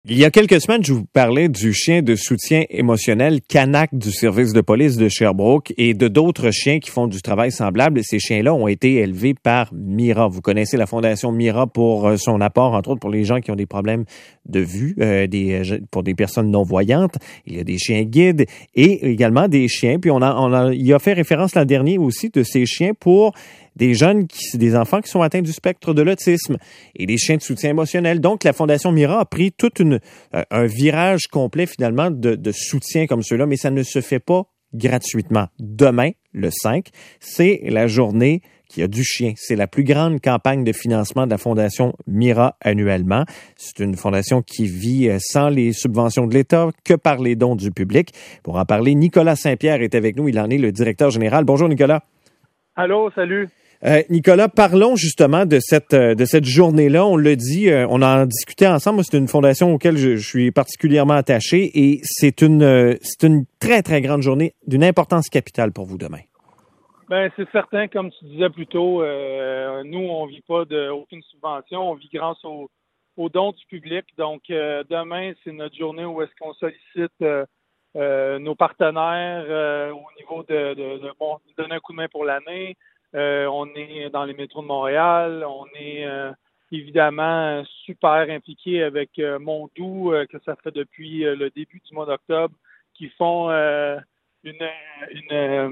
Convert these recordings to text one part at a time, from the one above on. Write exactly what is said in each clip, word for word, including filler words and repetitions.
Il y a quelques semaines, je vous parlais du chien de soutien émotionnel Canac du service de police de Sherbrooke et de d'autres chiens qui font du travail semblable. Et ces chiens-là ont été élevés par Mira. Vous connaissez la fondation Mira pour son apport, entre autres, pour les gens qui ont des problèmes de vue, euh, des, pour des personnes non-voyantes. Il y a des chiens guides et également des chiens. Puis on a, on a, il a fait référence l'an dernier aussi de ces chiens pour des jeunes, qui, des enfants qui sont atteints du spectre de l'autisme et des chiens de soutien émotionnel. Donc, la Fondation Mira a pris toute une euh, un virage complet, finalement, de, de soutien comme ceux-là, mais ça ne se fait pas gratuitement. Demain, le cinq, c'est la journée qui a du chien. C'est la plus grande campagne de financement de la Fondation Mira annuellement. C'est une fondation qui vit sans les subventions de l'État, que par les dons du public. Pour en parler, Nicolas Saint-Pierre est avec nous. Il en est le directeur général. Bonjour, Nicolas. Allô, salut. Euh, Nicolas, parlons justement de cette de cette journée-là. On l'a dit, euh, on en discutait ensemble. C'est une fondation auquel je, je suis particulièrement attaché et c'est une euh, c'est une très très grande journée d'une importance capitale pour vous demain. Ben c'est certain, comme tu disais plus tôt, euh, nous on vit pas de aucune subvention, on vit grâce aux au dons du public. Donc euh, demain c'est notre journée où est-ce qu'on sollicite euh, euh, nos partenaires euh, au niveau de, de, de bon, donner un coup de main pour l'année. Euh, on est dans les métros de Montréal, on est euh, évidemment super impliqué avec euh, Mondou, euh, que ça fait depuis euh, le début du mois d'octobre, qui font euh, une, une, euh,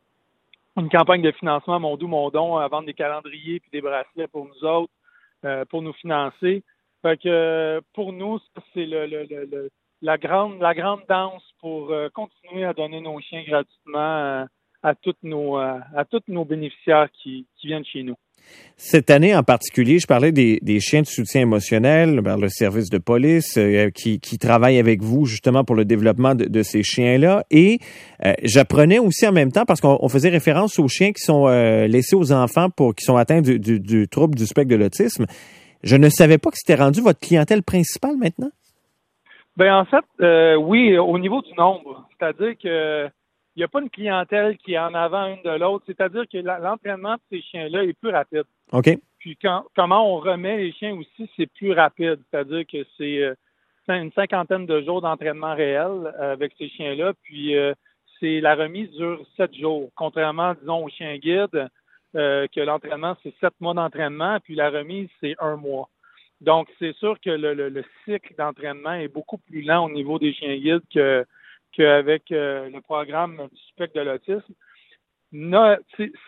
une campagne de financement Mondou Mondon à vendre des calendriers puis des bracelets pour nous autres, euh, pour nous financer. Fait que euh, pour nous, c'est le, le, le, le la grande la grande danse pour euh, continuer à donner nos chiens gratuitement euh, à toutes nos à, à tous nos bénéficiaires qui, qui viennent chez nous. Cette année en particulier, je parlais des, des chiens de soutien émotionnel, vers le service de police euh, qui, qui travaille avec vous justement pour le développement de, de ces chiens-là. Et euh, j'apprenais aussi en même temps, parce qu'on on faisait référence aux chiens qui sont euh, laissés aux enfants pour qui sont atteints du, du, du trouble du spectre de l'autisme. Je ne savais pas que c'était rendu votre clientèle principale maintenant. Ben en fait, euh, oui, au niveau du nombre. C'est-à-dire que il n'y a pas une clientèle qui est en avant une de l'autre. C'est-à-dire que l'entraînement de ces chiens-là est plus rapide. OK. Puis quand, comment on remet les chiens aussi, c'est plus rapide. C'est-à-dire que c'est euh, une cinquantaine de jours d'entraînement réel euh, avec ces chiens-là. Puis euh, c'est la remise dure sept jours. Contrairement, disons, aux chiens guides, euh, que l'entraînement, c'est sept mois d'entraînement, puis la remise, c'est un mois. Donc, c'est sûr que le, le, le cycle d'entraînement est beaucoup plus lent au niveau des chiens guides que qu'avec euh, le programme du spectre de l'autisme. No,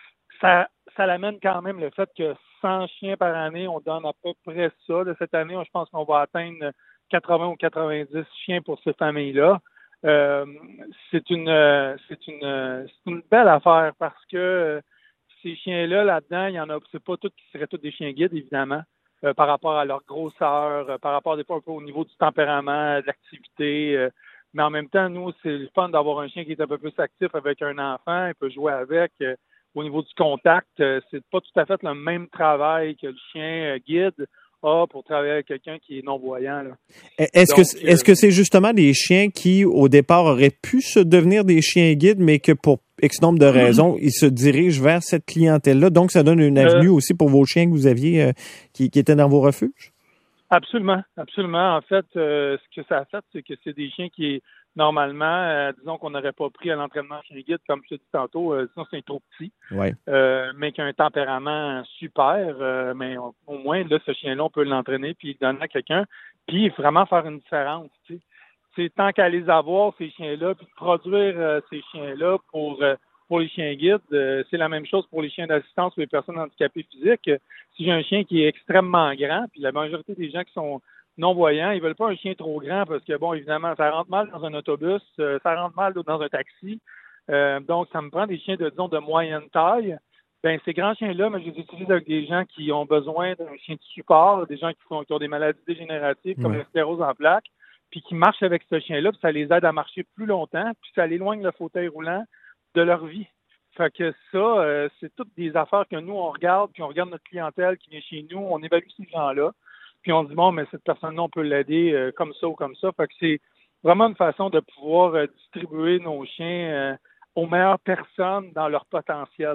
ça, ça l'amène quand même le fait que cent chiens par année, on donne à peu près ça. De cette année, je pense qu'on va atteindre quatre-vingts ou quatre-vingt-dix chiens pour ces familles-là. Euh, c'est une c'est une c'est une belle affaire parce que ces chiens-là, là-dedans, il y en a, c'est pas tous qui seraient tous des chiens guides, évidemment, euh, par rapport à leur grosseur, euh, par rapport des fois un peu au niveau du tempérament, de l'activité. Euh, Mais en même temps, nous, c'est le fun d'avoir un chien qui est un peu plus actif avec un enfant, il peut jouer avec. Euh, au niveau du contact, euh, c'est pas tout à fait le même travail que le chien euh, guide a pour travailler avec quelqu'un qui est non-voyant. Là. Est-ce Donc, que est-ce euh, que c'est justement des chiens qui, au départ, auraient pu se devenir des chiens guides, mais que pour X nombre de raisons, mm-hmm. ils se dirigent vers cette clientèle-là? Donc, ça donne une avenue euh, aussi pour vos chiens que vous aviez euh, qui, qui étaient dans vos refuges? Absolument, absolument. En fait, euh, ce que ça a fait, c'est que c'est des chiens qui, normalement, euh, disons qu'on n'aurait pas pris à l'entraînement chien guide, comme je te dis tantôt, euh, sinon c'est trop petit, ouais. euh, mais qui a un tempérament super, euh, mais on, au moins, là, ce chien-là, on peut l'entraîner puis le donner à quelqu'un, puis vraiment faire une différence, tu sais. C'est tant qu'à les avoir, ces chiens-là, puis produire euh, ces chiens-là pour... Euh, Pour les chiens guides, euh, c'est la même chose pour les chiens d'assistance ou les personnes handicapées physiques. Si j'ai un chien qui est extrêmement grand, puis la majorité des gens qui sont non-voyants, ils veulent pas un chien trop grand parce que, bon, évidemment, ça rentre mal dans un autobus, euh, ça rentre mal dans un taxi. Euh, donc, ça me prend des chiens, de, disons, de moyenne taille. Ben, ces grands chiens-là, mais je les utilise avec des gens qui ont besoin d'un chien de support, des gens qui, font, qui ont des maladies dégénératives comme ouais. la sclérose en plaques, puis qui marchent avec ce chien-là, puis ça les aide à marcher plus longtemps, puis ça éloigne le fauteuil roulant de leur vie. Fait que ça, euh, c'est toutes des affaires que nous, on regarde, puis on regarde notre clientèle qui vient chez nous, on évalue ces gens-là, puis on se dit, bon, mais cette personne-là, on peut l'aider euh, comme ça ou comme ça. Fait que c'est vraiment une façon de pouvoir euh, distribuer nos chiens euh, aux meilleures personnes dans leur potentiel.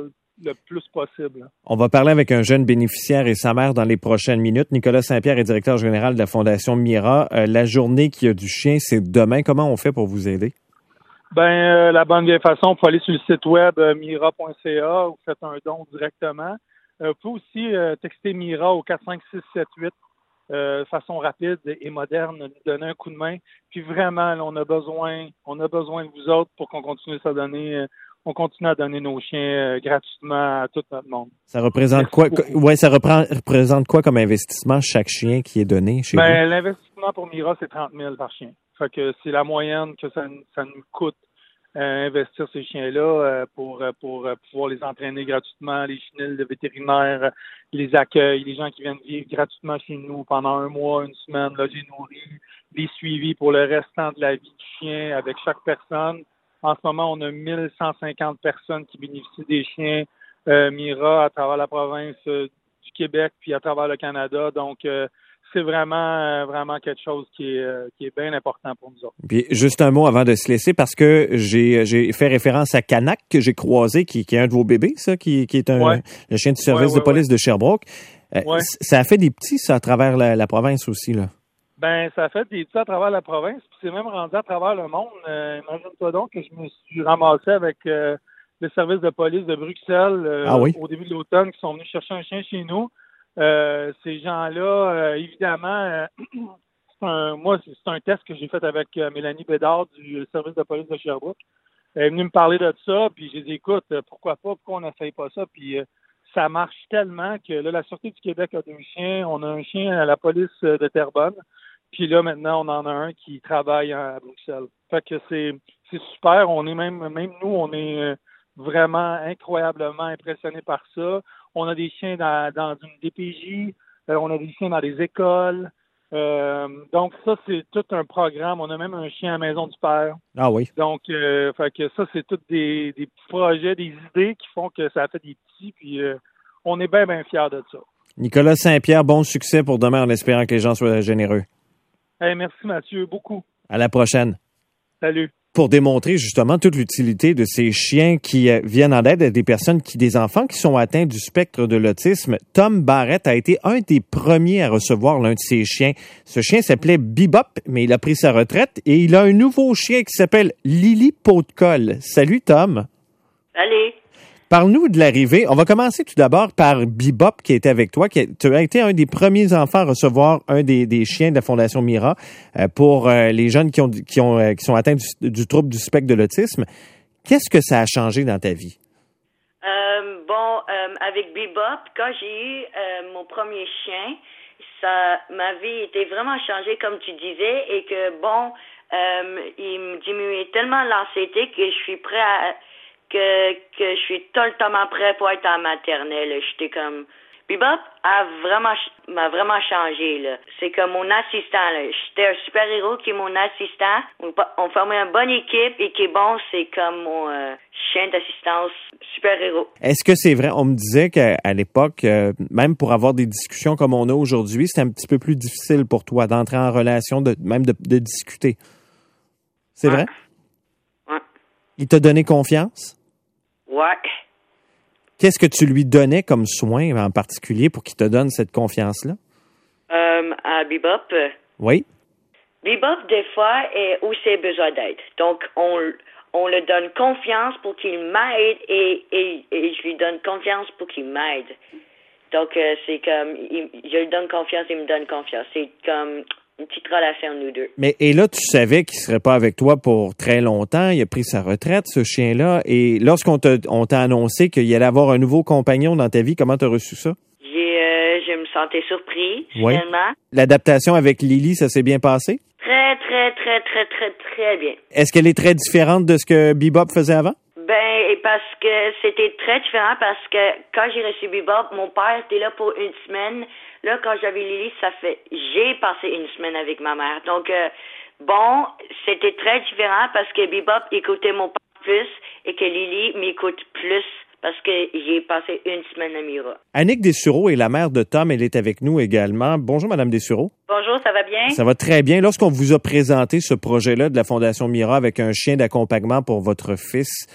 le plus possible. On va parler avec un jeune bénéficiaire et sa mère dans les prochaines minutes. Nicolas Saint-Pierre est directeur général de la Fondation Mira. Euh, la journée qu'il y a du chien, c'est demain. Comment on fait pour vous aider? Ben, euh, la bonne vieille façon, il faut aller sur le site web euh, mira point c a ou faites un don directement. Euh, vous pouvez aussi euh, texter Mira au quatre cinq six sept huit euh, de façon rapide et moderne, nous donner un coup de main. Puis vraiment, là, on a besoin, on a besoin de vous autres pour qu'on continue à donner, euh, on continue à donner nos chiens euh, gratuitement à tout notre monde. Ça représente Merci quoi beaucoup. Ouais, ça reprend, représente quoi comme investissement chaque chien qui est donné chez ben, vous? L'investissement pour Mira, c'est trente mille par chien. Fait que c'est la moyenne que ça, ça nous coûte euh, investir ces chiens-là euh, pour pour euh, pouvoir les entraîner gratuitement, les chenilles de vétérinaires, euh, les accueils, les gens qui viennent vivre gratuitement chez nous pendant un mois, une semaine, là, les nourris, les suivis pour le restant de la vie du chien avec chaque personne. En ce moment, on a mille cent cinquante personnes qui bénéficient des chiens euh, Mira à travers la province euh, du Québec puis à travers le Canada. Donc, euh, c'est vraiment, vraiment quelque chose qui est, qui est bien important pour nous autres. Puis juste un mot avant de se laisser, parce que j'ai, j'ai fait référence à Canac, que j'ai croisé, qui, qui est un de vos bébés, ça, qui, qui est un ouais. le chien du service ouais, ouais, de police ouais. de Sherbrooke. Euh, ouais. Ça a fait des petits, ça, à travers la, la province aussi, là. Ben, ça a fait des petits à travers la province, puis c'est même rendu à travers le monde. Euh, imagine-toi donc que je me suis ramassé avec euh, le service de police de Bruxelles euh, ah oui? au début de l'automne, qui sont venus chercher un chien chez nous. Euh, ces gens-là, euh, évidemment, euh, c'est un, moi, c'est, c'est un test que j'ai fait avec euh, Mélanie Bédard du service de police de Sherbrooke. Elle est venue me parler de ça, puis j'ai dit, écoute, pourquoi pas, pourquoi on n'essaye pas ça? Puis euh, ça marche tellement que là, la Sûreté du Québec a deux chiens. On a un chien à la police de Terrebonne, puis là, maintenant, on en a un qui travaille à Bruxelles. Fait que c'est, c'est super. On est même, même nous, on est vraiment incroyablement impressionnés par ça. On a des chiens dans, dans une D P J, euh, on a des chiens dans des écoles. Euh, donc ça, c'est tout un programme. On a même un chien à la Maison du Père. Ah oui. Donc, euh, fait que ça, c'est tous des, des petits projets, des idées qui font que ça a fait des petits. Puis euh, on est bien, bien fiers de ça. Nicolas Saint-Pierre, bon succès pour demain en espérant que les gens soient généreux. Hey, merci Mathieu, beaucoup. À la prochaine. Salut. Pour démontrer justement toute l'utilité de ces chiens qui euh, viennent en aide à des personnes, qui des enfants qui sont atteints du spectre de l'autisme, Tom Barrett a été un des premiers à recevoir l'un de ces chiens. Ce chien s'appelait Bebop, mais il a pris sa retraite et il a un nouveau chien qui s'appelle Lily Pot-de-Colle. Salut Tom. Salut. Parle-nous de l'arrivée. On va commencer tout d'abord par Bebop qui était avec toi. Qui, tu as été un des premiers enfants à recevoir un des, des chiens de la Fondation Mira euh, pour euh, les jeunes qui, ont, qui, ont, euh, qui sont atteints du, du trouble du spectre de l'autisme. Qu'est-ce que ça a changé dans ta vie? Euh, bon, euh, avec Bebop, quand j'ai eu euh, mon premier chien, ça, ma vie était vraiment changée, comme tu disais, et que, bon, euh, il me diminuait tellement l'anxiété que je suis prêt à... que que je suis totalement prêt pour être en maternelle. J'étais comme... Bebop a vraiment, m'a vraiment changé, là. C'est comme mon assistant, là. J'étais un super-héros qui est mon assistant. On, on formait une bonne équipe et qui est bon, c'est comme mon euh, chien d'assistance super-héros. Est-ce que c'est vrai? On me disait qu'à à l'époque, euh, même pour avoir des discussions comme on a aujourd'hui, c'était un petit peu plus difficile pour toi d'entrer en relation, de même de, de discuter. C'est ouais. vrai? Ouais. Il t'a donné confiance? Ouais. Qu'est-ce que tu lui donnais comme soin en particulier pour qu'il te donne cette confiance-là? Euh, à Bebop? Oui. Bebop, des fois, est où c'est besoin d'aide. Donc, on, on le donne confiance pour qu'il m'aide et, et, et je lui donne confiance pour qu'il m'aide. Donc, euh, c'est comme, il, je lui donne confiance, il me donne confiance. C'est comme une petite relation, nous deux. Mais et là, tu savais qu'il serait pas avec toi pour très longtemps. Il a pris sa retraite, ce chien-là. Et lorsqu'on t'a, on t'a annoncé qu'il allait avoir un nouveau compagnon dans ta vie, comment t'as reçu ça? J'ai, euh, je me sentais surpris, oui. finalement. L'adaptation avec Lily, ça s'est bien passé? Très, très, très, très, très, très bien. Est-ce qu'elle est très différente de ce que Bebop faisait avant? Ben, parce que c'était très différent parce que quand j'ai reçu Bebop, mon père était là pour une semaine. Là, quand j'avais Lily, ça fait, j'ai passé une semaine avec ma mère. Donc, euh, bon, c'était très différent parce que Bebop écoutait mon père plus et que Lily m'écoute plus parce que j'ai passé une semaine à Mira. Annick Dessureau est la mère de Tom. Elle est avec nous également. Bonjour, Madame Dessureau. Bonjour, ça va bien? Ça va très bien. Lorsqu'on vous a présenté ce projet-là de la Fondation Mira avec un chien d'accompagnement pour votre fils,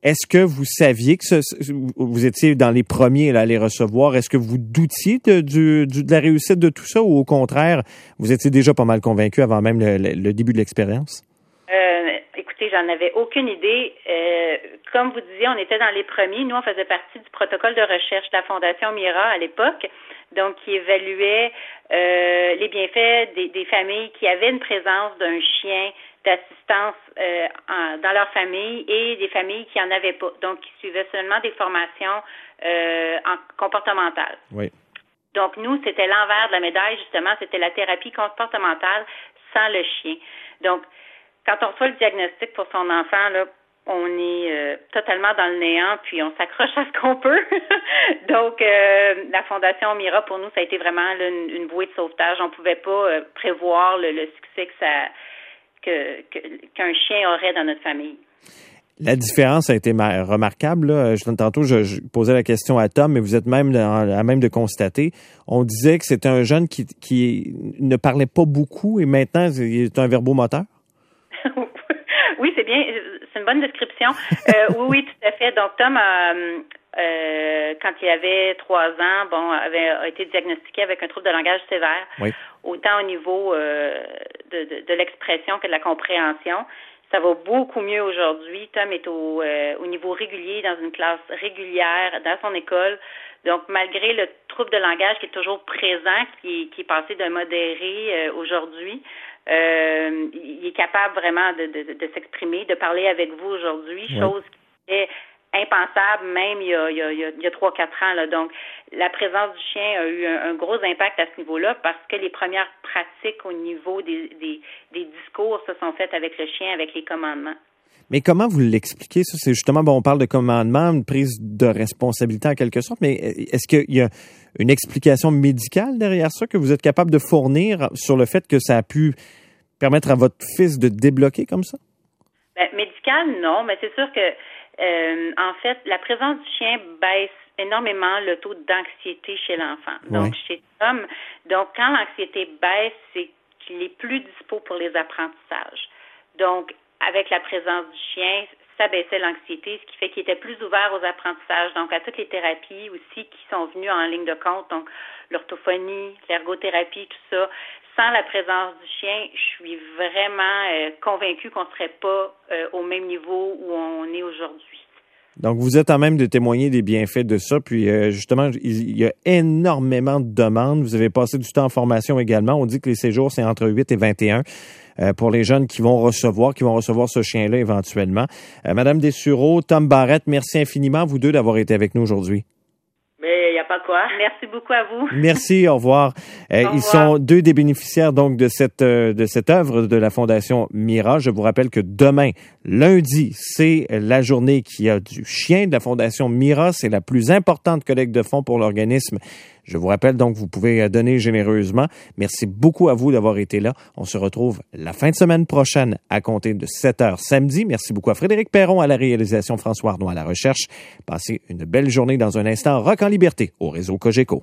Est-ce que vous saviez que ce, vous étiez dans les premiers là, à les recevoir? Est-ce que vous doutiez de, du, du, de la réussite de tout ça ou au contraire, vous étiez déjà pas mal convaincu avant même le, le, le début de l'expérience? Euh, écoutez, j'en avais aucune idée. Euh, comme vous disiez, on était dans les premiers. Nous, on faisait partie du protocole de recherche de la Fondation Mira à l'époque, donc qui évaluait euh, les bienfaits des, des familles qui avaient une présence d'un chien d'assistance euh, en, dans leur famille et des familles qui en avaient pas, donc qui suivaient seulement des formations euh, en comportementales. Oui. Donc nous, c'était l'envers de la médaille, justement, c'était la thérapie comportementale sans le chien. Donc, quand on reçoit le diagnostic pour son enfant, là, on est euh, totalement dans le néant, puis on s'accroche à ce qu'on peut. Donc, euh, la Fondation Mira, pour nous, ça a été vraiment là, une, une bouée de sauvetage. On ne pouvait pas euh, prévoir le, le succès que ça que, que, qu'un chien aurait dans notre famille. La différence a été ma- remarquable. Là. Je, tantôt, je, je posais la question à Tom, mais vous êtes même dans, à même de constater. On disait que c'était un jeune qui, qui ne parlait pas beaucoup et maintenant, il est un verbomoteur. Oui, c'est bien. C'est une bonne description. Euh, oui, oui, tout à fait. Donc, Tom, a, euh, quand il avait trois ans, bon, avait a été diagnostiqué avec un trouble de langage sévère, oui. Autant au niveau euh, de, de, de l'expression que de la compréhension. Ça va beaucoup mieux aujourd'hui. Tom est au, euh, au niveau régulier, dans une classe régulière, dans son école. Donc, malgré le trouble de langage qui est toujours présent, qui, qui est passé de modéré euh, aujourd'hui, euh, il est capable vraiment de, de, de s'exprimer, de parler avec vous aujourd'hui, ouais. chose qui est impensable même il y a, il y a, il y a trois quatre ans. Là. Donc, la présence du chien a eu un, un gros impact à ce niveau-là parce que les premières pratiques au niveau des, des, des discours se sont faites avec le chien, avec les commandements. Mais comment vous l'expliquez, ça? C'est justement, bon, on parle de commandement, une prise de responsabilité en quelque sorte, mais est-ce qu'il y a une explication médicale derrière ça que vous êtes capable de fournir sur le fait que ça a pu permettre à votre fils de débloquer comme ça? Ben, médical, non, mais c'est sûr que Euh, en fait, la présence du chien baisse énormément le taux d'anxiété chez l'enfant. Donc, ouais. chez Tom, donc quand l'anxiété baisse, c'est qu'il est plus dispo pour les apprentissages. Donc, avec la présence du chien, ça baissait l'anxiété, ce qui fait qu'il était plus ouvert aux apprentissages. Donc, à toutes les thérapies aussi qui sont venues en ligne de compte, donc l'orthophonie, l'ergothérapie, tout ça. Sans la présence du chien, je suis vraiment euh, convaincue qu'on ne serait pas euh, au même niveau où on est aujourd'hui. Donc, vous êtes en même de témoigner des bienfaits de ça. Puis, euh, justement, il y a énormément de demandes. Vous avez passé du temps en formation également. On dit que les séjours, c'est entre huit et vingt et un euh, pour les jeunes qui vont recevoir, qui vont recevoir ce chien-là éventuellement. Euh, Madame Dessureau, Tom Barrette, merci infiniment, vous deux, d'avoir été avec nous aujourd'hui. Mais il n'y a pas quoi. Merci beaucoup à vous. Merci, au revoir. Euh, au revoir. Ils sont deux des bénéficiaires donc de cette euh, de cette œuvre de la Fondation Mira. Je vous rappelle que demain, lundi, c'est la journée qui a du chien de la Fondation Mira. C'est la plus importante collecte de fonds pour l'organisme. Je vous rappelle donc, vous pouvez donner généreusement. Merci beaucoup à vous d'avoir été là. On se retrouve la fin de semaine prochaine à compter de sept heures samedi. Merci beaucoup à Frédéric Perron à la réalisation, François Arnois à la recherche. Passez une belle journée dans un instant. Rock en liberté au réseau Cogeco.